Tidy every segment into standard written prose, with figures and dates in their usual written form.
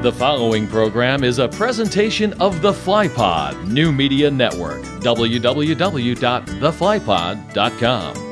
The following program is a presentation of The Flypod New Media Network, www.theflypod.com.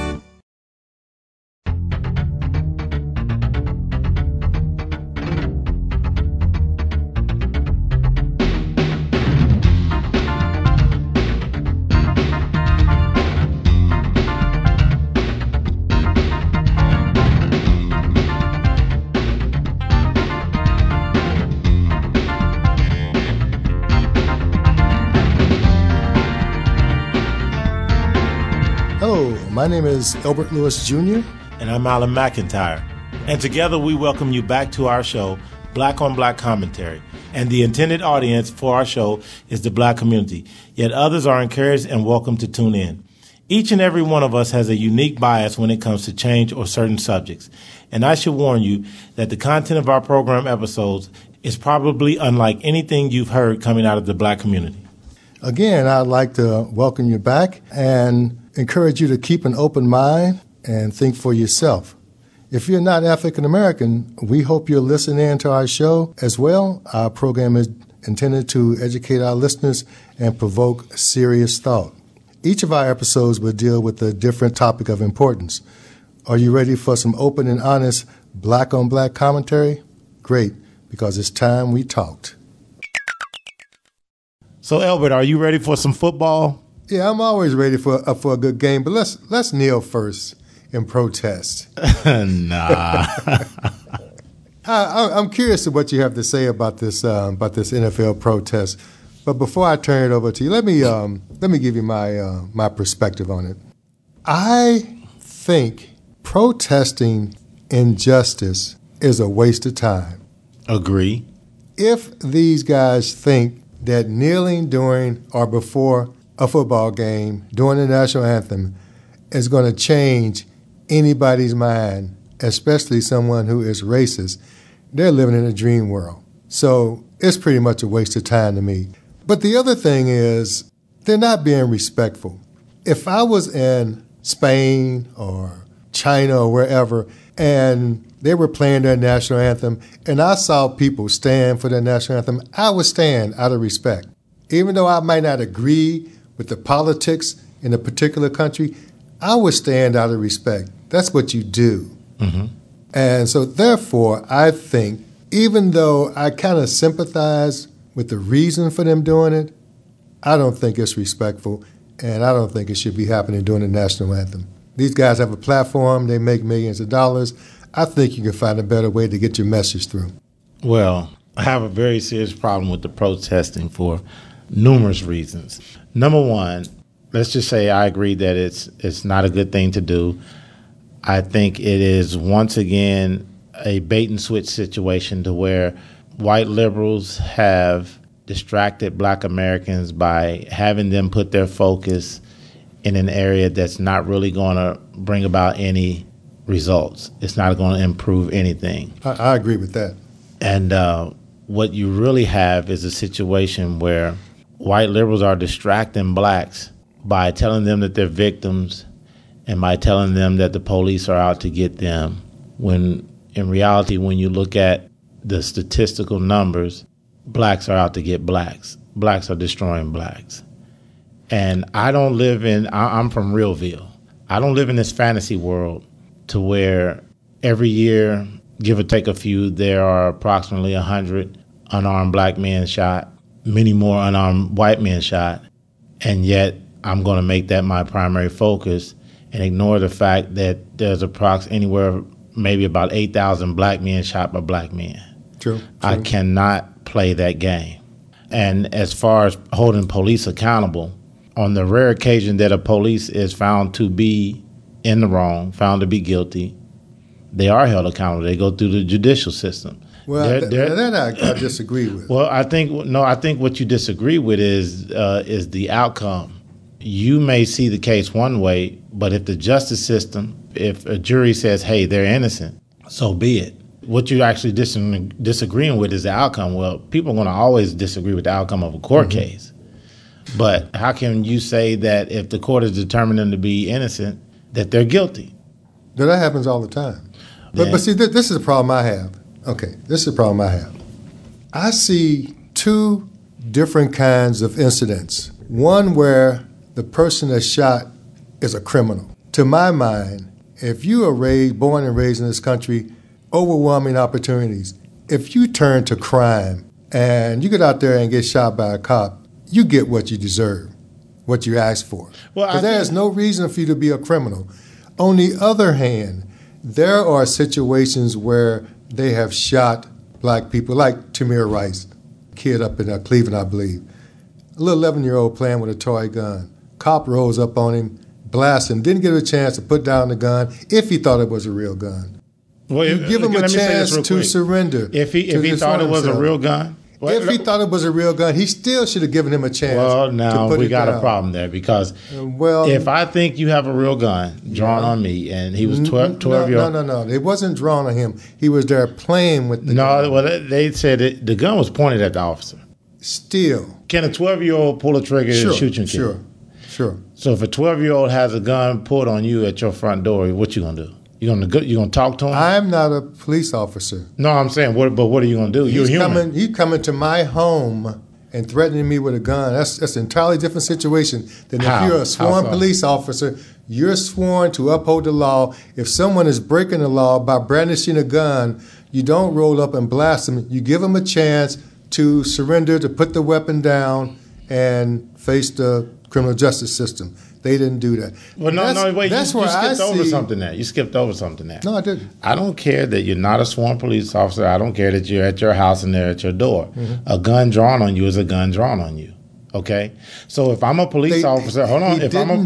My name is Elbert Lewis Jr. And I'm Alan McIntyre. And together we welcome you back to our show, Black on Black Commentary. And the intended audience for our show is the Black community. Yet others are encouraged and welcome to tune in. Each and every one of us has a unique bias when it comes to change or certain subjects. And I should warn you that the content of our program episodes is probably unlike anything you've heard coming out of the Black community. Again, I'd like to welcome you back and encourage you to keep an open mind and think for yourself. If you're not African American, we hope you'll listen in to our show as well. Our program is intended to educate our listeners and provoke serious thought. Each of our episodes will deal with a different topic of importance. Are you ready for some open and honest Black on Black commentary? Great, because it's time we talked. So, Elbert, are you ready for some football? Yeah, I'm always ready for a good game, but let's kneel first in protest. Nah. I'm curious to what you have to say about this NFL protest. But before I turn it over to you, let me give you my perspective on it. I think protesting injustice is a waste of time. Agree. If these guys think that kneeling during or before a football game, during the national anthem, is going to change anybody's mind, especially someone who is racist, they're living in a dream world. So it's pretty much a waste of time to me. But the other thing is, they're not being respectful. If I was in Spain or China or wherever, and they were playing their national anthem, and I saw people stand for their national anthem, I would stand out of respect. Even though I might not agree with the politics in a particular country, I would stand out of respect. That's what you do. Mm-hmm. And so therefore, I think, even though I kind of sympathize with the reason for them doing it, I don't think it's respectful, and I don't think it should be happening during the national anthem. These guys have a platform. They make millions of dollars. I think you can find a better way to get your message through. Well, I have a very serious problem with the protesting for numerous reasons. Number one, let's just say I agree that it's not a good thing to do. I think it is once again a bait and switch situation to where white liberals have distracted Black Americans by having them put their focus in an area that's not really going to bring about any results. It's not going to improve anything. I agree with that. And what you really have is a situation where white liberals are distracting blacks by telling them that they're victims and by telling them that the police are out to get them, when in reality, when you look at the statistical numbers, blacks are out to get blacks. Blacks are destroying blacks. And I'm from Realville. I don't live in this fantasy world to where every year, give or take a few, there are approximately 100 unarmed black men shot, many more unarmed white men shot, and yet I'm going to make that my primary focus and ignore the fact that there's anywhere maybe about 8,000 black men shot by black men. True. I cannot play that game. And as far as holding police accountable, on the rare occasion that a police is found to be in the wrong, found to be guilty, they are held accountable. They go through the judicial system. Well, that I disagree with. Well, I think what you disagree with is the outcome. You may see the case one way, but if the justice system, if a jury says, hey, they're innocent, so be it. What you're actually disagreeing with is the outcome. Well, people are going to always disagree with the outcome of a court case. But how can you say that if the court has determined them to be innocent, that they're guilty? That happens all the time. But see, this is the problem I have. Okay, this is the problem I have. I see two different kinds of incidents. One where the person that's shot is a criminal. To my mind, if you are born and raised in this country, overwhelming opportunities. If you turn to crime and you get out there and get shot by a cop, you get what you deserve, what you asked for. Well, there's no reason for you to be a criminal. On the other hand, there are situations where they have shot black people, like Tamir Rice, kid up in Cleveland, I believe. A little 11-year-old playing with a toy gun. Cop rolls up on him, blasts him, didn't get a chance to put down the gun if he thought it was a real gun. Well, you give him a chance to surrender. If he thought it was a real gun? If he thought it was a real gun, he still should have given him a chance. Well, now we got a problem there because if I think you have a real gun drawn on me and he was 12 years old. No. It wasn't drawn on him. He was there playing with the gun. No, well, they said the gun was pointed at the officer. Still. Can a 12-year-old pull a trigger and shoot you? Sure. So if a 12-year-old has a gun pulled on you at your front door, what you going to do? You gonna talk to him? I'm not a police officer. No, I'm saying, what are you gonna do? You're human. He's coming to my home and threatening me with a gun. That's an entirely different situation than if you're a sworn police officer. You're sworn to uphold the law. If someone is breaking the law by brandishing a gun, you don't roll up and blast them. You give them a chance to surrender, to put the weapon down, and face the criminal justice system. They didn't do that. Well, wait. You skipped over something there. You skipped over something there. No, I didn't. I don't care that you're not a sworn police officer. I don't care that you're at your house and they're at your door. Mm-hmm. A gun drawn on you is a gun drawn on you. Okay? So if I'm a police officer, hold on. If I'm a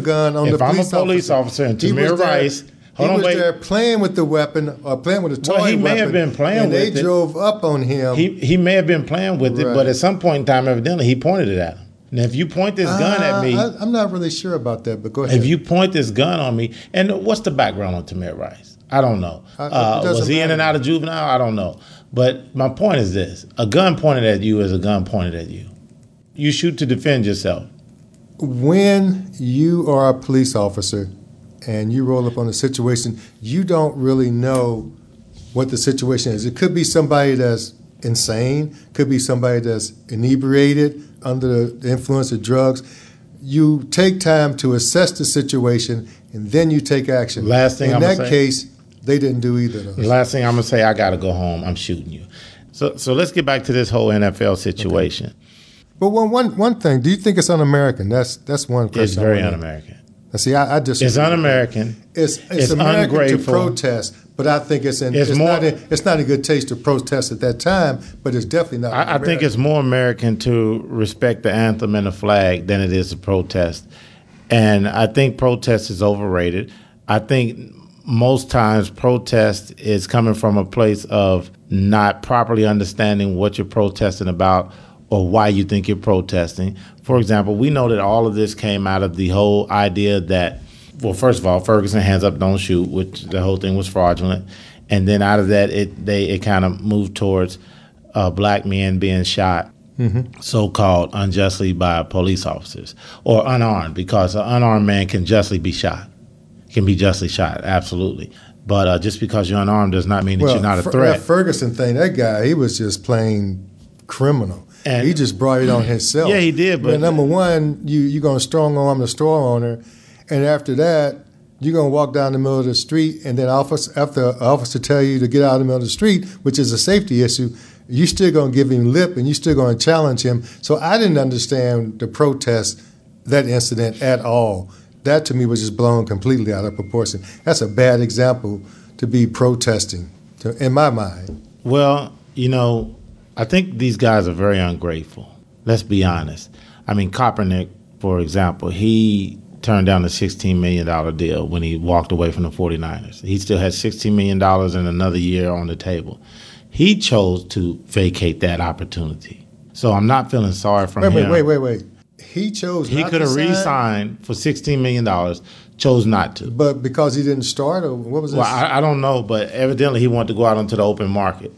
police officer and Tamir Rice, he was there playing with the weapon or playing with a toy weapon. Well, he may have been playing with it. And they drove up on him. He may have been playing with it, but at some point in time, evidently, he pointed it at him. Now, if you point this gun at me... I'm not really sure about that, but go ahead. If you point this gun on me... And what's the background on Tamir Rice? I don't know. Was he in and out of juvenile? I don't know. But my point is this. A gun pointed at you is a gun pointed at you. You shoot to defend yourself. When you are a police officer and you roll up on a situation, you don't really know what the situation is. It could be somebody that's insane, could be somebody that's inebriated, under the influence of drugs. You take time to assess the situation, and then you take action. In that case, they didn't do either of those. The last thing I'm going to say, I got to go home. I'm shooting you. So let's get back to this whole NFL situation. Okay. But one thing, do you think it's un-American? That's one question. It's very un-American. See, I disagree. It's un-American. It's American ungrateful. To protest, but I think it's not a good taste to protest at that time, but it's definitely not. I think it's more American to respect the anthem and the flag than it is to protest. And I think protest is overrated. I think most times protest is coming from a place of not properly understanding what you're protesting about or why you think you're protesting. For example, we know that all of this came out of the whole idea that, well, first of all, Ferguson, hands up, don't shoot, which the whole thing was fraudulent. And then out of that, it kind of moved towards black men being shot, so-called unjustly by police officers, or unarmed, because an unarmed man can justly be shot, can be justly shot, absolutely. But just because you're unarmed does not mean that you're not a threat. That Ferguson thing, that guy, he was just plain criminal. And he just brought it on himself. Yeah, he did. But number one, you're going to strong arm the store owner, and after that, you're going to walk down the middle of the street, and then after an officer tell you to get out of the middle of the street, which is a safety issue, you're still going to give him lip, and you're still going to challenge him. So I didn't understand the protest, that incident at all. That to me was just blown completely out of proportion. That's a bad example to be protesting, in my mind. Well, I think these guys are very ungrateful. Let's be honest. I mean, Kaepernick, for example, he turned down a $16 million deal when he walked away from the 49ers. He still had $16 million in another year on the table. He chose to vacate that opportunity. So I'm not feeling sorry for him. Wait. He chose not to. He could have re-signed for $16 million, chose not to. But because he didn't start, or what was this? Well, I don't know, but evidently he wanted to go out into the open market.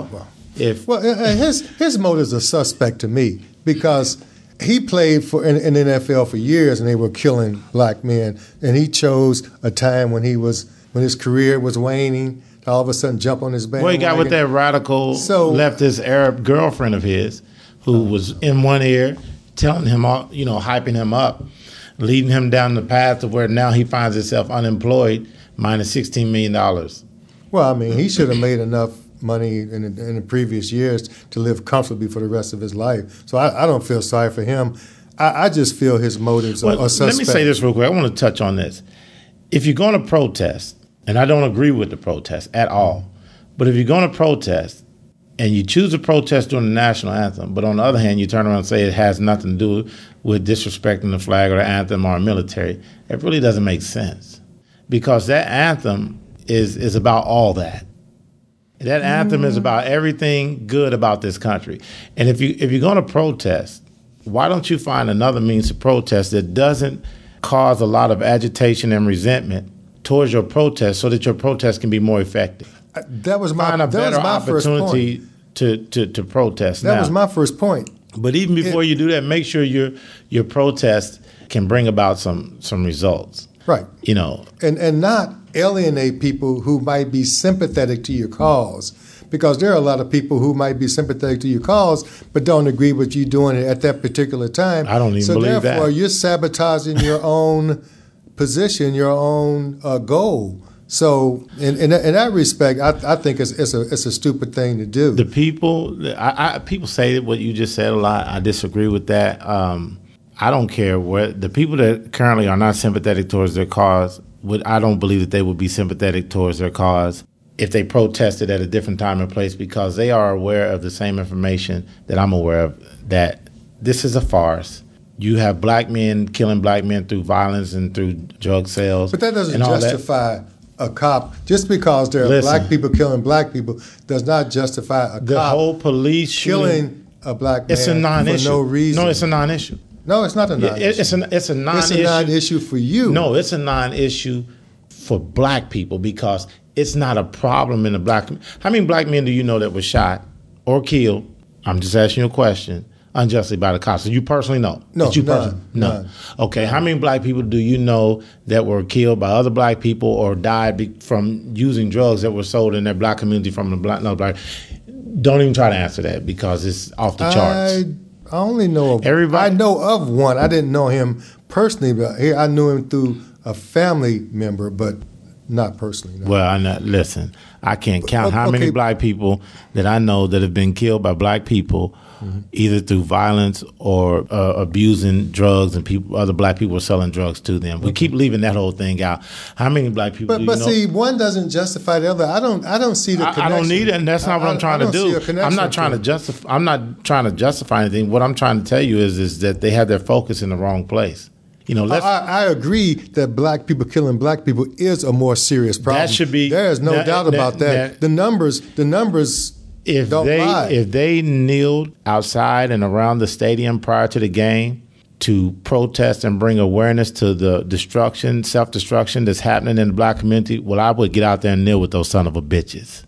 His motives are suspect to me because he played in the NFL for years and they were killing black men, and he chose a time when his career was waning all of a sudden jump on his bandwagon. Well, he got with that radical leftist Arab girlfriend of his who was in one ear telling him, hyping him up, leading him down the path to where now he finds himself unemployed, minus $16 million. Well, I mean, he should have made enough money in the previous years to live comfortably for the rest of his life. So I don't feel sorry for him. I just feel his motives are suspect. Let me say this real quick. I want to touch on this. If you're going to protest, and I don't agree with the protest at all, but if you're going to protest and you choose to protest during the national anthem, but on the other hand, you turn around and say it has nothing to do with disrespecting the flag or the anthem or our military, it really doesn't make sense. Because that anthem is about all that. That anthem is about everything good about this country. And if you're going to protest, why don't you find another means to protest that doesn't cause a lot of agitation and resentment towards your protest so that your protest can be more effective? That was my Find a better opportunity to protest. That was my first point. But even before you do that, make sure your protest can bring about some results. Right. And not alienate people who might be sympathetic to your cause. Because there are a lot of people who might be sympathetic to your cause but don't agree with you doing it at that particular time. I don't even believe that. So therefore, you're sabotaging your own position, your own goal. So in that respect, I think it's a stupid thing to do. The people, people say what you just said a lot. I disagree with that. I don't care what the people that currently are not sympathetic towards their cause. I don't believe that they would be sympathetic towards their cause if they protested at a different time and place, because they are aware of the same information that I'm aware of, that this is a farce. You have black men killing black men through violence and through drug sales. But that doesn't justify a cop. Just because there are black people killing black people does not justify a the cop whole police killing a black man it's a non-issue. For no reason. No, it's a non-issue. No, it's not a non-issue. It's a non-issue. It's a non-issue for you. No, it's a non-issue for black people because it's not a problem in the black community. How many black men do you know that were shot or killed? I'm just asking you a question. Unjustly by the cops. So you personally know? No, none. Okay, how many black people do you know that were killed by other black people or died from using drugs that were sold in their black community from the black? Don't even try to answer that because it's off the charts. I only know of everybody. I know of one. I didn't know him personally, but I knew him through a family member, but not personally. No. Well, listen, I can't count how many black people that I know that have been killed by black people, either through violence or abusing drugs, and other black people are selling drugs to them. We keep leaving that whole thing out. How many black people? But see, one doesn't justify the other. I don't see the connection. I don't need it, and that's not what I'm trying to do. I'm not trying to justify. I'm not trying to justify anything. What I'm trying to tell you is that they have their focus in the wrong place. I agree that black people killing black people is a more serious problem. That should be. There is no doubt about that. The numbers don't lie. If they kneeled outside and around the stadium prior to the game to protest and bring awareness to the self-destruction that's happening in the black community, well, I would get out there and kneel with those son of a bitches.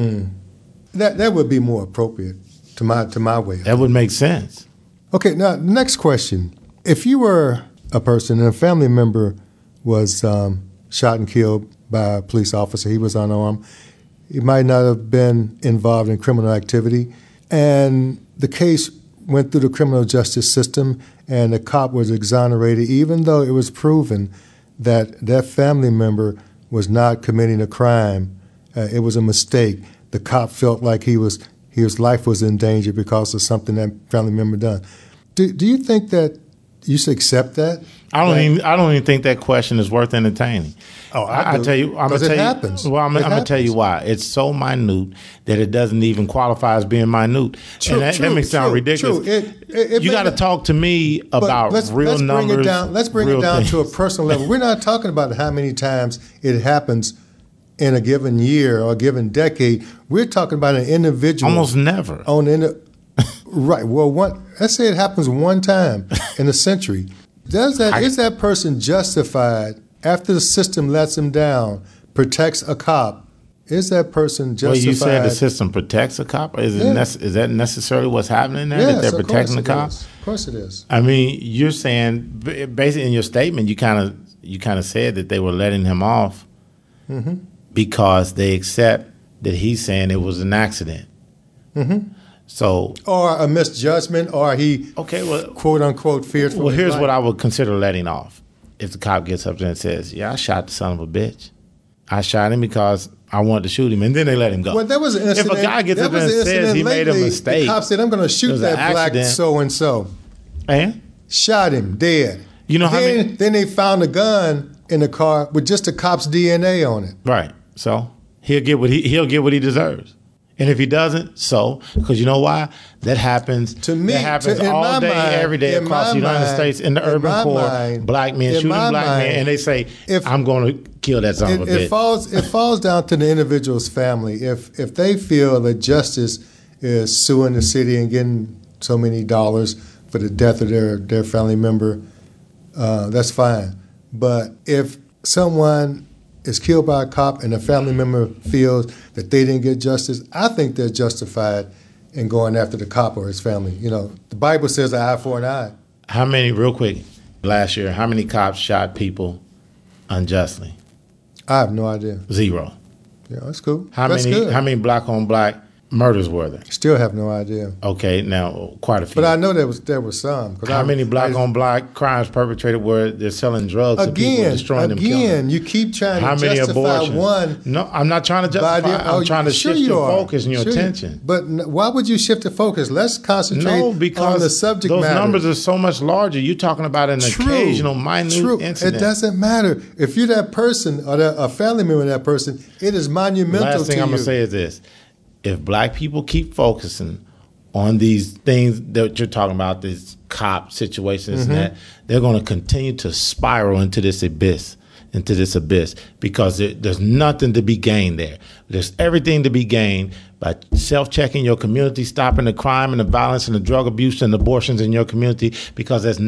That would be more appropriate to my way. That would make sense. Okay, now next question: if you were a person and a family member was shot and killed by a police officer, he was unarmed. He might not have been involved in criminal activity, and the case went through the criminal justice system, and the cop was exonerated, even though it was proven that that family member was not committing a crime. It was a mistake. The cop felt like his life was in danger because of something that family member done. Do you think that you should accept that? I don't even think that question is worth entertaining. Oh, I tell you, I'm gonna tell you. Happens. Well, I'm gonna tell you why. It's so minute that it doesn't even qualify as being minute. True, and that may sound ridiculous. You got to talk to me about real numbers. Let's bring it down to a personal level. We're not talking about how many times it happens in a given year or a given decade. We're talking about an individual. Almost never. Right. Well, let's say it happens one time in a century. Is that person justified after the system lets him down, protects a cop? Is that person justified? Well, you said the system protects a cop. Is that necessarily what's happening there? That they're protecting the cop? Of course it is. I mean, you're saying basically in your statement, you kind of said that they were letting him off because they accept that he's saying it was an accident. Mm-hmm. So, or a misjudgment, or he quote unquote feared for his here's life. what I would consider letting off. If the cop gets up there and says, "Yeah, I shot the son of a bitch. I shot him because I wanted to shoot him," and then they let him go. Well, there was an incident. If a guy gets up there and says he made a mistake, the cop said, "I'm going to shoot that black so and so," and shot him dead. You know how many? Then they found a gun in the car with just the cop's DNA on it. Right. So he'll get what he deserves. And if he doesn't, so because you know why? That happens. To me, that happens all day, every day across the United States in the urban core. Black men shooting black men, and they say, "I'm going to kill that son of a bitch." It falls down to the individual's family. If they feel that justice is suing the city and getting so many dollars for the death of their family member, that's fine. But if someone is killed by a cop and a family member feels that they didn't get justice, I think they're justified in going after the cop or his family. You know, the Bible says an eye for an eye. How many, real quick, last year, how many cops shot people unjustly? I have no idea. 0. Yeah, that's cool. How many black on black murders were there? Still have no idea. Okay, now quite a few. But I know there was some. How many black on black crimes perpetrated where they're selling drugs to people and destroying them? Again, you keep trying to justify one. No, I'm not trying to justify. I'm trying to shift your focus and your attention. But why would you shift the focus? Let's concentrate on the subject matter. Those numbers are so much larger. You're talking about an occasional minute incident. It doesn't matter. If you're that person or a family member of that person, it is monumental to you. Last thing I'm going to say is this. If black people keep focusing on these things that you're talking about, these cop situations and that, they're going to continue to spiral into this abyss, because there's nothing to be gained there. There's everything to be gained by self-checking your community, stopping the crime and the violence and the drug abuse and abortions in your community, because that's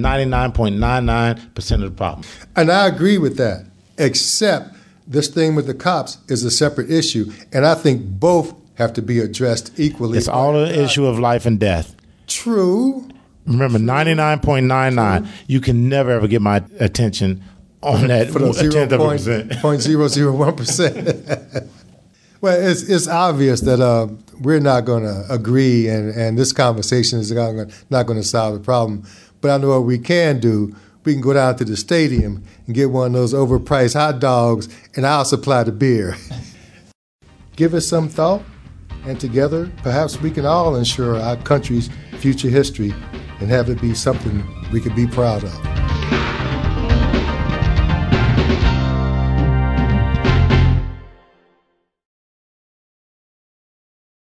99.99% of the problem. And I agree with that, except this thing with the cops is a separate issue, and I think both have to be addressed equally. It's all an issue of life and death. True. Remember, 99.99. You can never ever get my attention on that for the 0.001%. Well, it's obvious that we're not going to agree, and this conversation is not going to solve the problem. But I know what we can do. We can go down to the stadium and get one of those overpriced hot dogs, and I'll supply the beer. Give it some thought. And together, perhaps we can all ensure our country's future history and have it be something we can be proud of.